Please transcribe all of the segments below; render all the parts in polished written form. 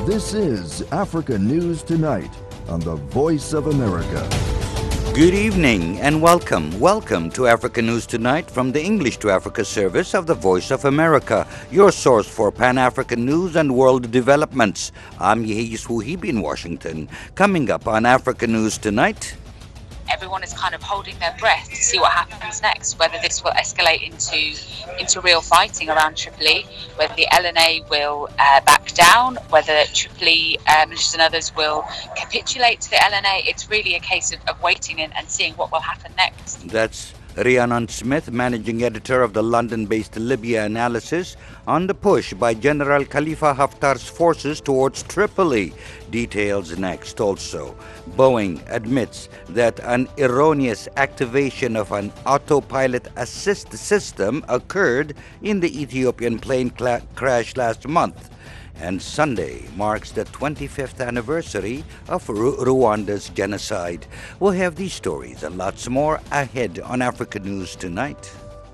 This is Africa News Tonight on the Voice of America. Good evening and welcome. Welcome to Africa News Tonight from the English to Africa service of the Voice of America, your source for Pan-African news and world developments. I'm Yehis Wuhibi in Washington. Coming up on Africa News Tonight. Everyone is kind of holding their breath to see what happens next, whether this will escalate into real fighting around Tripoli, whether the LNA will back down, whether Tripoli militias and others will capitulate to the LNA. It's really a case of waiting and seeing what will happen next. That's Rhiannon Smith, managing editor of the London-based Libya Analysis, on the push by General Khalifa Haftar's forces towards Tripoli. Details next also. Boeing admits that an erroneous activation of an autopilot assist system occurred in the Ethiopian plane crash last month. And Sunday marks the 25th anniversary of Rwanda's genocide. We'll have these stories and lots more ahead on Africa News Tonight.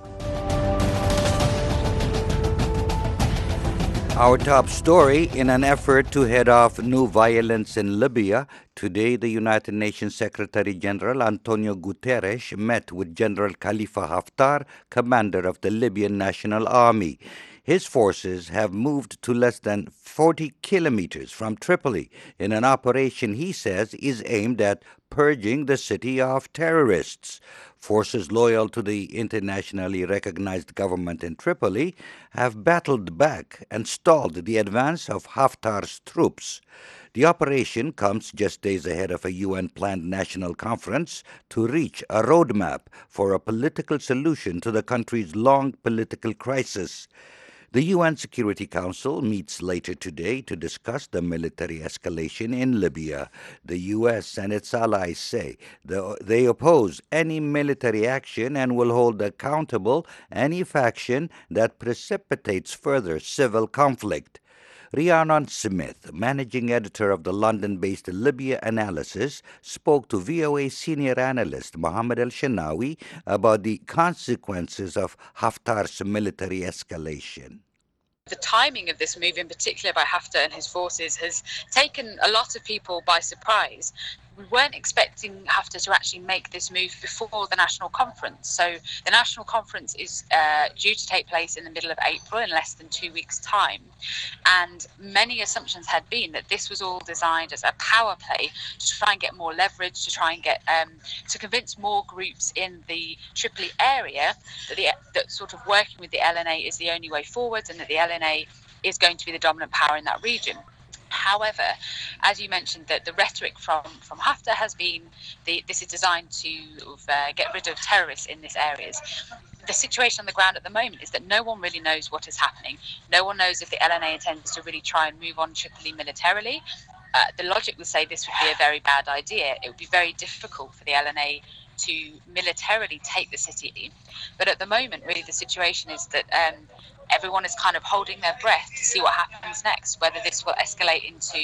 Our top story: in an effort to head off new violence in Libya, today the United Nations Secretary General Antonio Guterres met with General Khalifa Haftar, commander of the Libyan National Army. His forces have moved to less than 40 kilometers from Tripoli in an operation he says is aimed at purging the city of terrorists. Forces loyal to the internationally recognized government in Tripoli have battled back and stalled the advance of Haftar's troops. The operation comes just days ahead of a UN-planned national conference to reach a roadmap for a political solution to the country's long political crisis. The UN Security Council meets later today to discuss the military escalation in Libya. The U.S. and its allies say they oppose any military action and will hold accountable any faction that precipitates further civil conflict. Rhiannon Smith, managing editor of the London-based Libya Analysis, spoke to VOA senior analyst Mohammed El-Shenawi about the consequences of Haftar's military escalation. The timing of this move, in particular by Haftar and his forces, has taken a lot of people by surprise. We weren't expecting Haftar to actually make this move before the national conference. So the national conference is due to take place in the middle of April, in less than 2 weeks' time. And many assumptions had been that this was all designed as a power play to try and get more leverage, to try and get to convince more groups in the Tripoli area that sort of working with the LNA is the only way forward, and that the LNA is going to be the dominant power in that region. However, as you mentioned, that the rhetoric from Haftar has been this is designed to get rid of terrorists in these areas. The situation on the ground at the moment is that no one really knows what is happening. No one knows if the LNA intends to really try and move on Tripoli militarily. The logic would say this would be a very bad idea. It would be very difficult for the LNA to militarily take the city. But at the moment, really, the situation is that everyone is kind of holding their breath to see what happens next, whether this will escalate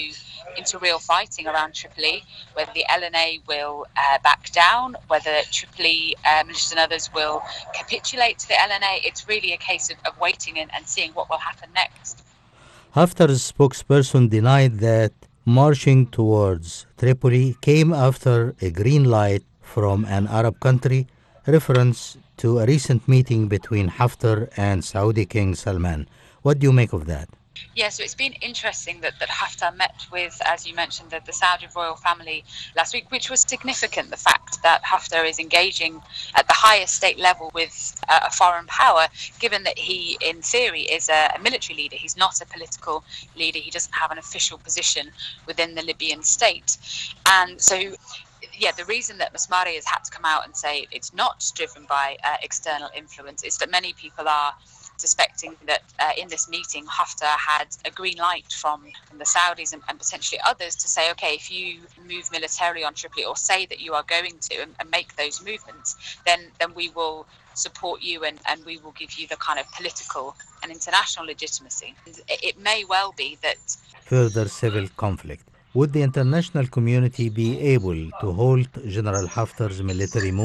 into real fighting around Tripoli, whether the LNA will back down, whether Tripoli militias and others will capitulate to the LNA. It's really a case of waiting and seeing what will happen next. Haftar's spokesperson denied that marching towards Tripoli came after a green light from an Arab country, reference to a recent meeting between Haftar and Saudi King Salman. What do you make of that? Yeah, so it's been interesting that Haftar met with, as you mentioned, the Saudi royal family last week, which was significant, the fact that Haftar is engaging at the highest state level with a foreign power, given that he, in theory, is a military leader. He's not a political leader. He doesn't have an official position within the Libyan state. And so, yeah, the reason that Masmari has had to come out and say it's not driven by external influence is that many people are suspecting that in this meeting, Haftar had a green light from the Saudis and potentially others to say, okay, if you move militarily on Tripoli or say that you are going to and make those movements, then we will support you and we will give you the kind of political and international legitimacy. It may well be that further civil conflict. Would the international community be able to halt General Haftar's military move?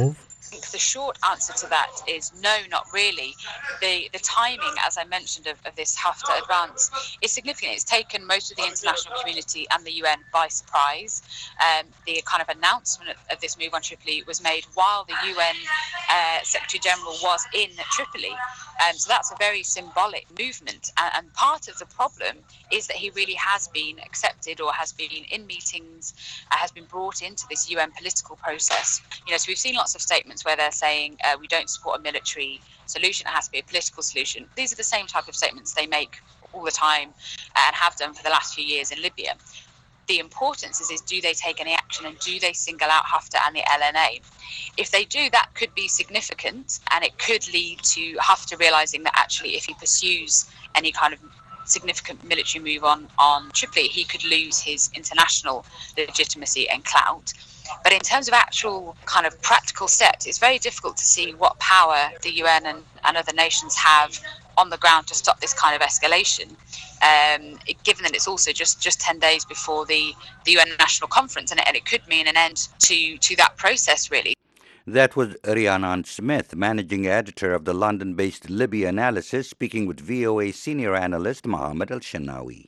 The short answer to that is no, not really. The timing, as I mentioned, of this Haftar advance is significant. It's taken most of the international community and the UN by surprise. The kind of announcement of this move on Tripoli was made while the UN Secretary General was in Tripoli. So that's a very symbolic movement. And part of the problem is that he really has been accepted or has been in meetings, has been brought into this UN political process. So we've seen lots of statements where they're saying we don't support a military solution, it has to be a political solution. These are the same type of statements they make all the time and have done for the last few years in Libya. The importance is do they take any action and do they single out Haftar and the LNA? If they do, that could be significant, and it could lead to Haftar realising that actually if he pursues any kind of significant military move on Tripoli, he could lose his international legitimacy and clout. But in terms of actual kind of practical steps, it's very difficult to see what power the UN and other nations have on the ground to stop this kind of escalation, given that it's also just 10 days before the UN National Conference, and it could mean an end to that process, really. That was Rhiannon Smith, managing editor of the London-based Libya Analysis, speaking with VOA senior analyst Mohammed Al-Shanawi.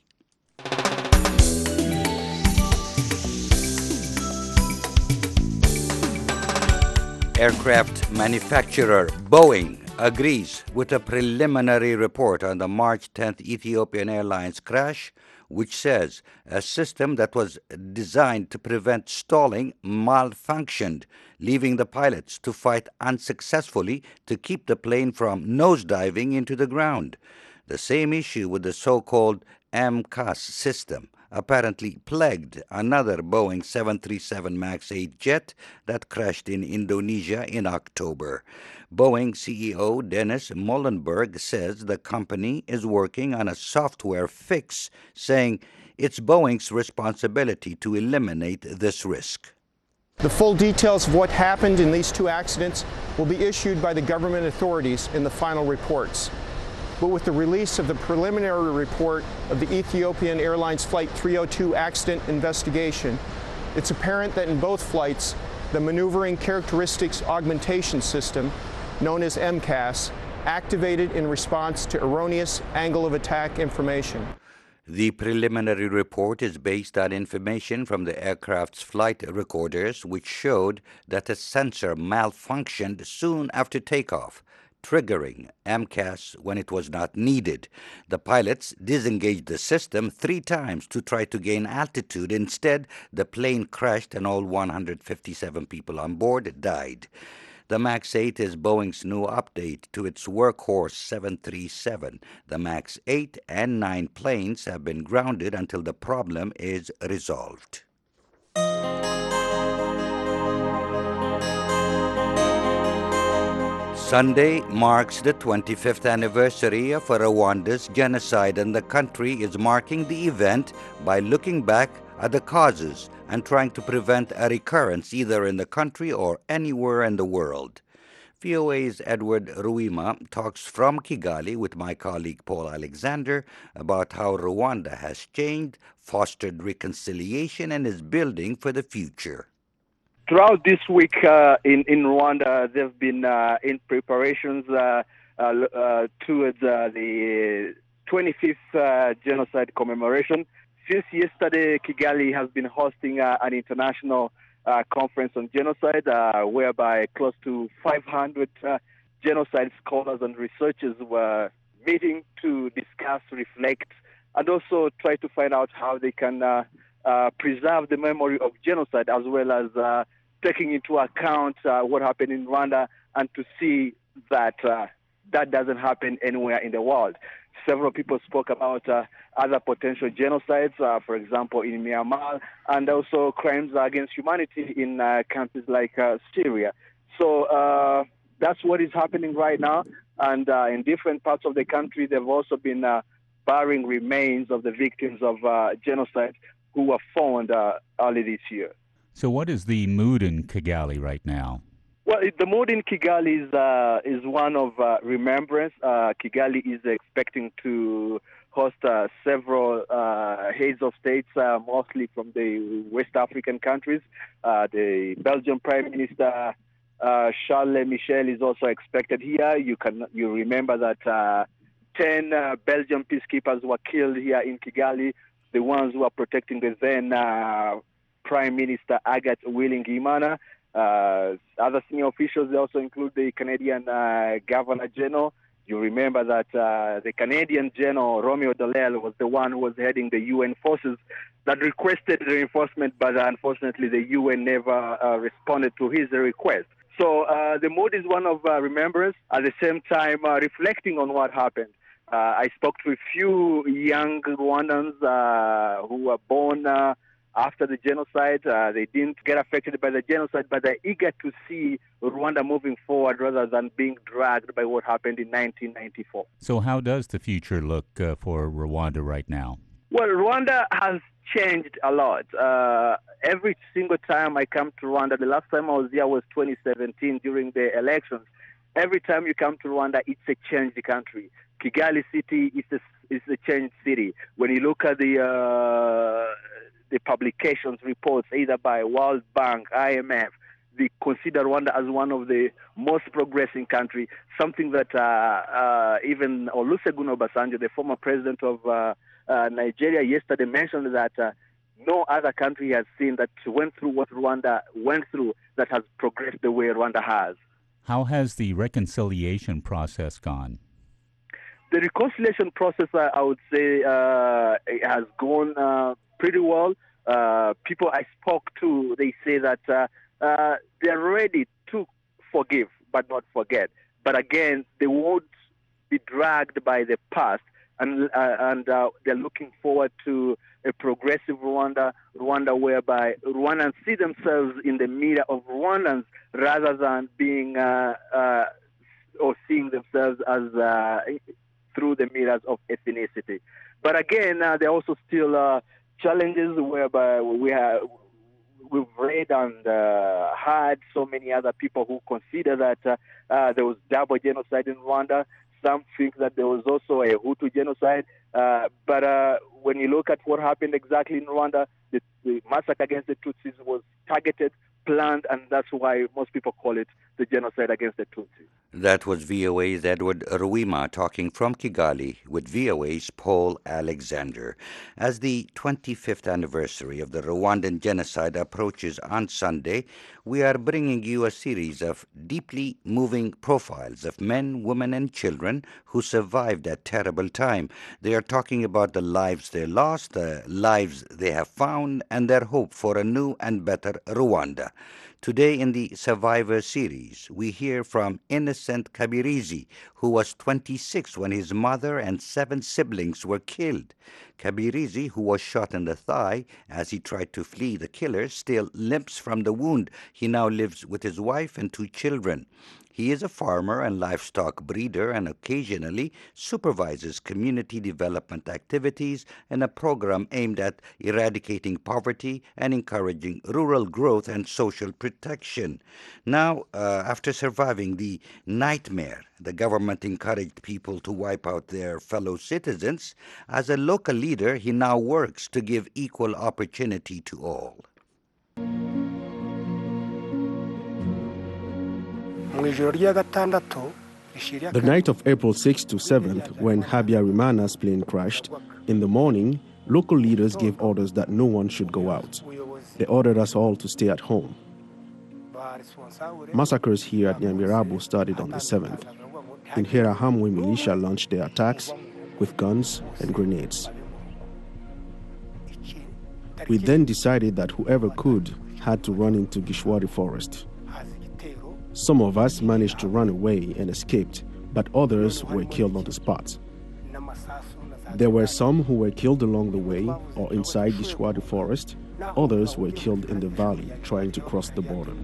Aircraft manufacturer Boeing agrees with a preliminary report on the March 10th Ethiopian Airlines crash, which says a system that was designed to prevent stalling malfunctioned, leaving the pilots to fight unsuccessfully to keep the plane from nosediving into the ground. The same issue with the so-called MCAS system apparently plagued another Boeing 737 MAX 8 jet that crashed in Indonesia in October. Boeing CEO Dennis Muilenburg says the company is working on a software fix, saying it's Boeing's responsibility to eliminate this risk. The full details of what happened in these two accidents will be issued by the government authorities in the final reports. But with the release of the preliminary report of the Ethiopian Airlines Flight 302 accident investigation, it's apparent that in both flights, the Maneuvering Characteristics Augmentation System, known as MCAS, activated in response to erroneous angle of attack information. The preliminary report is based on information from the aircraft's flight recorders, which showed that a sensor malfunctioned soon after takeoff, triggering MCAS when it was not needed. The pilots disengaged the system 3 times to try to gain altitude. Instead, the plane crashed and all 157 people on board died. The MAX 8 is Boeing's new update to its workhorse 737. The MAX 8 and 9 planes have been grounded until the problem is resolved. Sunday marks the 25th anniversary of Rwanda's genocide, and the country is marking the event by looking back at the causes and trying to prevent a recurrence either in the country or anywhere in the world. VOA's Edward Ruima talks from Kigali with my colleague Paul Alexander about how Rwanda has changed, fostered reconciliation, and is building for the future. Throughout this week in Rwanda, they've been in preparations towards the 25th genocide commemoration. Since yesterday, Kigali has been hosting an international conference on genocide, whereby close to 500 genocide scholars and researchers were meeting to discuss, reflect, and also try to find out how they can preserve the memory of genocide, as well as taking into account what happened in Rwanda, and to see that that doesn't happen anywhere in the world. Several people spoke about other potential genocides, for example, in Myanmar, and also crimes against humanity in countries like Syria. So that's what is happening right now. And in different parts of the country, they've also been burying remains of the victims of genocide who were found early this year. So what is the mood in Kigali right now? Well, the mood in Kigali is one of remembrance. Kigali is expecting to host several heads of states, mostly from the West African countries. The Belgian Prime Minister Charles Michel is also expected here. You remember that 10 Belgian peacekeepers were killed here in Kigali, the ones who were protecting the then Prime Minister Agathe Uwilingiyimana. Other senior officials, they also include the Canadian Governor General. You remember that the Canadian General, Romeo Dallaire, was the one who was heading the UN forces that requested reinforcement, but unfortunately the UN never responded to his request. So the mood is one of remembrance, at the same time reflecting on what happened. I spoke to a few young Rwandans who were born after the genocide. They didn't get affected by the genocide, but they're eager to see Rwanda moving forward rather than being dragged by what happened in 1994. So how does the future look for Rwanda right now? Well, Rwanda has changed a lot. Every single time I come to Rwanda, the last time I was here was 2017 during the elections. Every time you come to Rwanda, it's a changed country. Kigali city is a changed city. When you look at the publications, reports, either by World Bank, IMF, they consider Rwanda as one of the most progressing countries, something that even Olusegun Obasanjo, the former president of Nigeria, yesterday mentioned that no other country has seen that went through what Rwanda went through that has progressed the way Rwanda has. How has the reconciliation process gone? The reconciliation process, I would say, it has gone pretty well. People I spoke to, they say that they're ready to forgive but not forget. But again, they won't be dragged by the past, and they're looking forward to a progressive Rwanda whereby Rwandans see themselves in the mirror of Rwandans rather than being or seeing themselves as through the mirrors of ethnicity. But again, there are also still challenges whereby we've read and heard so many other people who consider that there was double genocide in Rwanda. Some think that there was also a Hutu genocide. But when you look at what happened exactly in Rwanda, the massacre against the Tutsis was targeted, planned, and that's why most people call it the genocide against the Tutsis. That was VOA's Edward Ruima talking from Kigali with VOA's Paul Alexander. As the 25th anniversary of the Rwandan genocide approaches on Sunday, we are bringing you a series of deeply moving profiles of men, women, and children who survived that terrible time. They are talking about the lives they lost, the lives they have found, and their hope for a new and better Rwanda. Today in the Survivor series, we hear from Innocent Kabirizi, who was 26 when his mother and 7 siblings were killed. Kabirizi, who was shot in the thigh as he tried to flee the killers, still limps from the wound. He now lives with his wife and 2 children. He is a farmer and livestock breeder and occasionally supervises community development activities in a program aimed at eradicating poverty and encouraging rural growth and social protection. Now, after surviving the nightmare, the government encouraged people to wipe out their fellow citizens. As a local leader, he now works to give equal opportunity to all. The night of April 6th to 7th, when Habyarimana's plane crashed, in the morning, local leaders gave orders that no one should go out. They ordered us all to stay at home. Massacres here at Nyamirambo started on the 7th. In Interahamwe militia launched their attacks with guns and grenades. We then decided that whoever could had to run into Gishwari forest. Some of us managed to run away and escaped, but others were killed on the spot. There were some who were killed along the way or inside Gishwari forest. Others were killed in the valley trying to cross the border.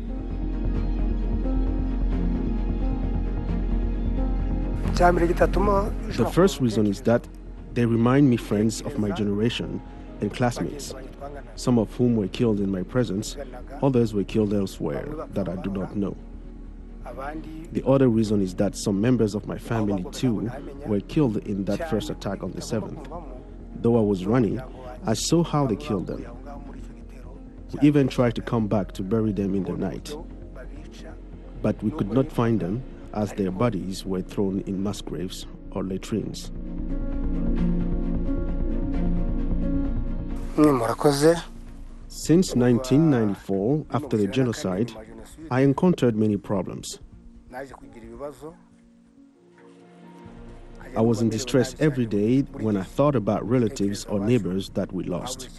The first reason is that they remind me friends of my generation and classmates, some of whom were killed in my presence, others were killed elsewhere that I do not know. The other reason is that some members of my family too were killed in that first attack on the 7th. Though I was running, I saw how they killed them. We even tried to come back to bury them in the night. but we could not find them as their bodies were thrown in mass graves or latrines. Since 1994, after the genocide, I encountered many problems. I was in distress every day when I thought about relatives or neighbors that we lost.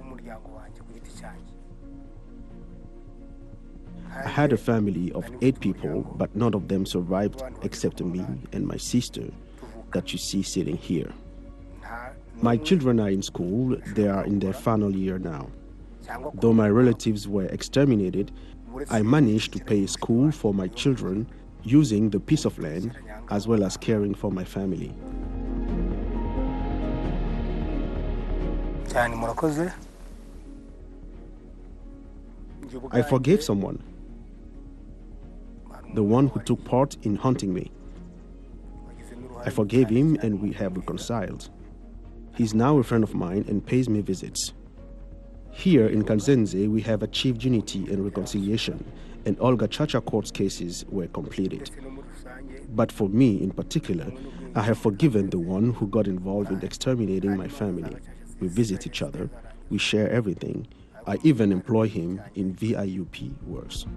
I had a family of 8 people, but none of them survived except me and my sister that you see sitting here. My children are in school. They are in their final year now. Though my relatives were exterminated, I managed to pay school for my children using the piece of land as well as caring for my family. I forgave someone, the one who took part in hunting me. I forgave him and we have reconciled. He's now a friend of mine and pays me visits. Here in Kanzenze, we have achieved unity and reconciliation, and all Gacaca court cases were completed. But for me in particular, I have forgiven the one who got involved in exterminating my family. We visit each other, we share everything. I even employ him in VIUP works.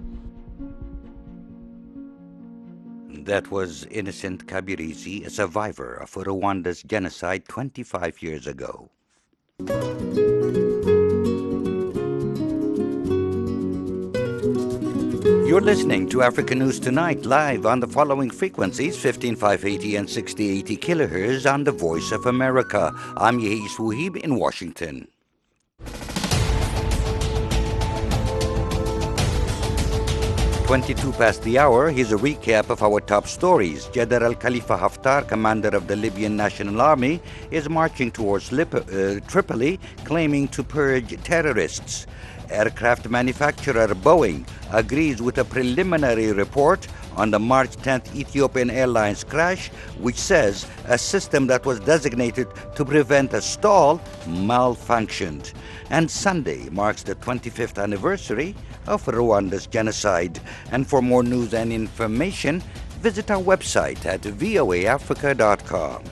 That was Innocent Kabirizi, a survivor of Rwanda's genocide 25 years ago. You're listening to Africa News Tonight, live on the following frequencies, 15580 and 6080 kilohertz on the Voice of America. I'm Yehis Wuhib in Washington. 22 past the hour, here's a recap of our top stories. General Khalifa Haftar, commander of the Libyan National Army, is marching towards Tripoli, claiming to purge terrorists. Aircraft manufacturer Boeing agrees with a preliminary report on the March 10th Ethiopian Airlines crash, which says a system that was designated to prevent a stall malfunctioned. And Sunday marks the 25th anniversary of Rwanda's genocide. And for more news and information, visit our website at voaafrica.com.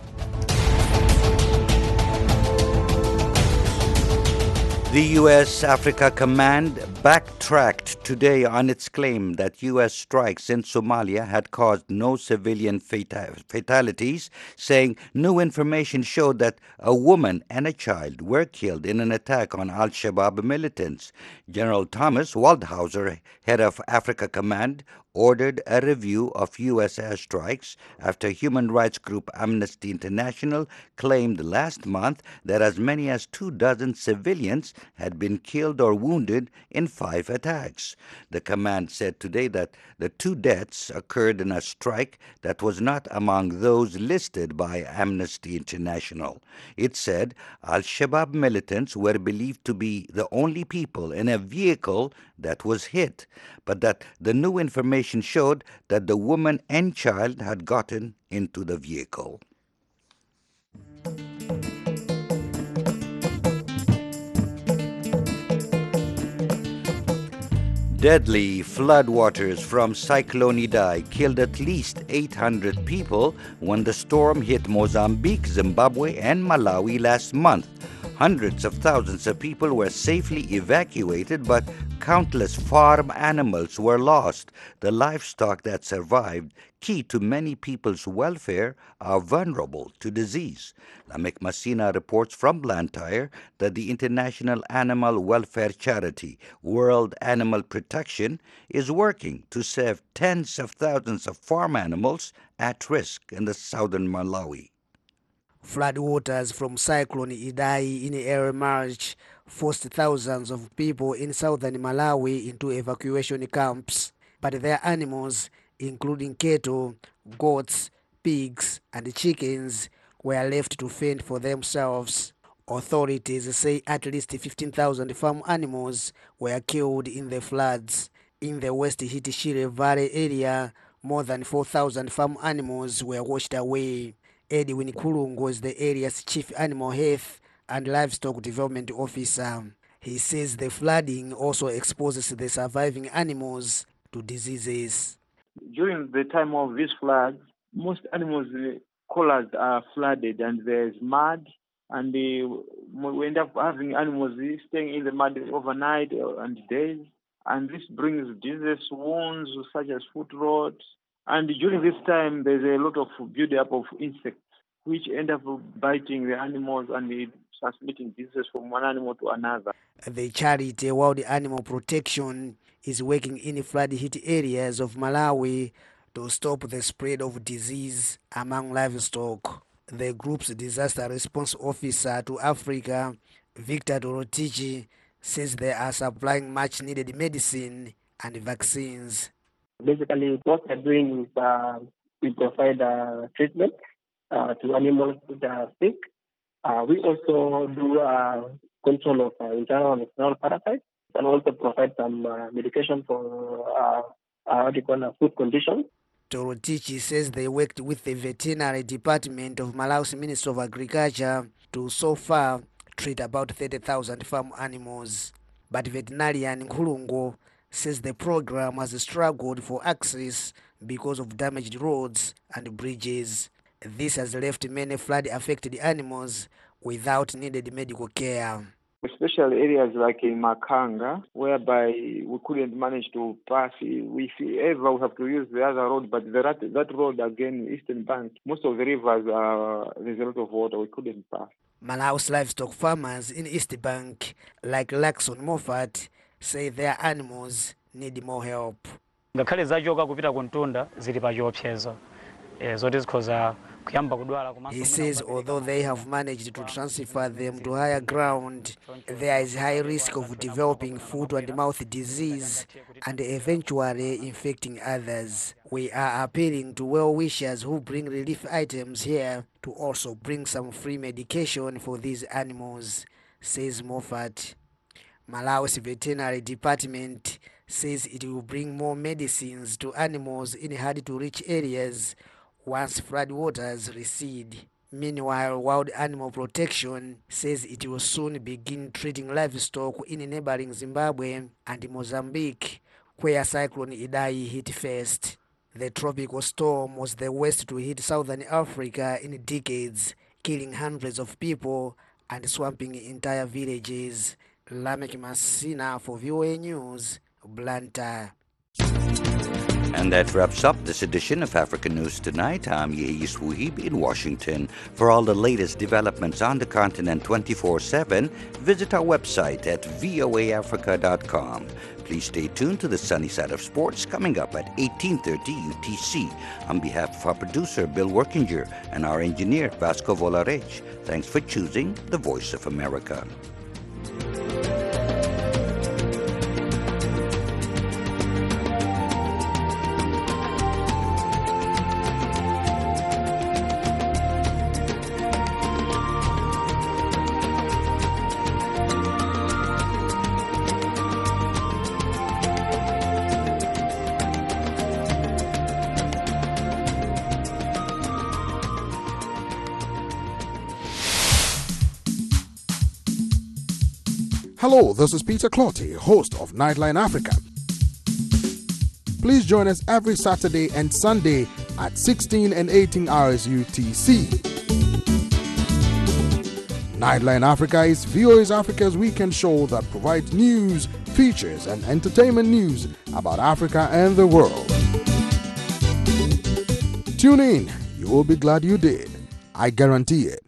The U.S. Africa Command backtracked today on its claim that U.S. strikes in Somalia had caused no civilian fatalities, saying new information showed that a woman and a child were killed in an attack on al-Shabaab militants. General Thomas Waldhauser, head of Africa Command, ordered a review of U.S. airstrikes after human rights group Amnesty International claimed last month that as many as 24 civilians had been killed or wounded in 5 attacks. The command said today that the 2 deaths occurred in a strike that was not among those listed by Amnesty International. It said al-Shabaab militants were believed to be the only people in a vehicle that was hit, but that the new information showed that the woman and child had gotten into the vehicle. Deadly floodwaters from Cyclone Idai killed at least 800 people when the storm hit Mozambique, Zimbabwe, and Malawi last month. Hundreds of thousands of people were safely evacuated, but countless farm animals were lost. The livestock that survived, key to many people's welfare, are vulnerable to disease. Lamek Masina reports from Blantyre that the international animal welfare charity World Animal Protection is working to save tens of thousands of farm animals at risk in the southern Malawi. Floodwaters from Cyclone Idai in early March forced thousands of people in southern Malawi into evacuation camps, but their animals, including cattle, goats, pigs, and chickens, were left to fend for themselves. Authorities say at least 15,000 farm animals were killed in the floods. In the West Hitishire Valley area, more than 4,000 farm animals were washed away. Edwin Kulungo is the area's chief animal health and livestock development officer. He says the flooding also exposes the surviving animals to diseases. During the time of these floods, most animals' collars are flooded and there's mud, and we end up having animals staying in the mud overnight and days, and this brings disease, wounds such as foot rot. And during this time, there's a lot of build-up of insects, which end up biting the animals and transmitting diseases from one animal to another. The charity Wild Animal Protection is working in flood-hit areas of Malawi to stop the spread of disease among livestock. The group's disaster response officer to Africa, Victor Dorotich, says they are supplying much-needed medicine and vaccines. Basically, what we're doing is we provide treatment to animals that are sick. We also do control of internal and external parasites, and also provide some medication for food conditions. Dorotich says they worked with the veterinary department of Malawi's Ministry of Agriculture to so far treat about 30,000 farm animals. But veterinarian Nkulungo says the program has struggled for access because of damaged roads and bridges. This has left many flood-affected animals without needed medical care. Especially areas like in Makanga, whereby we couldn't manage to pass. If ever we have to use the other road, but that road again, Eastern Bank, most of the rivers, there's a lot of water, we couldn't pass. Malawi's livestock farmers in East Bank, like Lakson Moffat, say their animals need more help. He says although they have managed to transfer them to higher ground, there is high risk of developing foot and mouth disease and eventually infecting others. We are appealing to well-wishers who bring relief items here to also bring some free medication for these animals, says Moffat. Malawi's veterinary department says it will bring more medicines to animals in hard-to-reach areas once floodwaters recede. Meanwhile, Wild Animal Protection says it will soon begin treating livestock in neighboring Zimbabwe and Mozambique, where Cyclone Idai hit first. The tropical storm was the worst to hit southern Africa in decades, killing hundreds of people and swamping entire villages. Lamek Masina for VOA News, Blantyre. And that wraps up this edition of African News Tonight. I'm Yeis Wuhib in Washington. For all the latest developments on the continent 24/7, visit our website at voaafrica.com. Please stay tuned to the Sunny Side of Sports coming up at 18:30 UTC. On behalf of our producer, Bill Workinger, and our engineer, Vasco Volarech, thanks for choosing the Voice of America. Hello, this is Peter Clotty, host of Nightline Africa. Please join us every Saturday and Sunday at 16 and 18 hours UTC. Nightline Africa is VOA Africa's weekend show that provides news, features, and entertainment news about Africa and the world. Tune in. You will be glad you did. I guarantee it.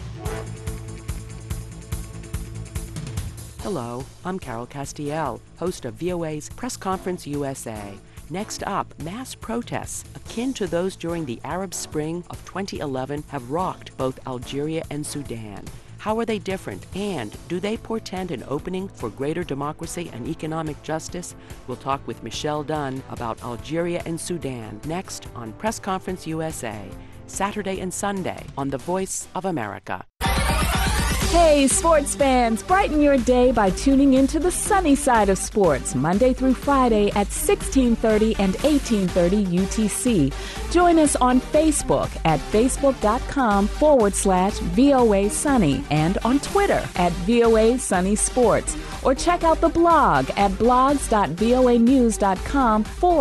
Hello, I'm Carol Castiel, host of VOA's Press Conference USA. Next up, mass protests akin to those during the Arab Spring of 2011 have rocked both Algeria and Sudan. How are they different, and do they portend an opening for greater democracy and economic justice? We'll talk with Michelle Dunn about Algeria and Sudan next on Press Conference USA, Saturday and Sunday on The Voice of America. Hey, sports fans, brighten your day by tuning into the sunny side of sports, Monday through Friday at 1630 and 1830 UTC. Join us on Facebook at facebook.com/VOA Sunny and on Twitter at VOA Sunny Sports. Or check out the blog at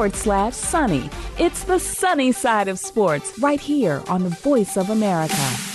blogs.voanews.com/sunny. It's the sunny side of sports right here on the Voice of America.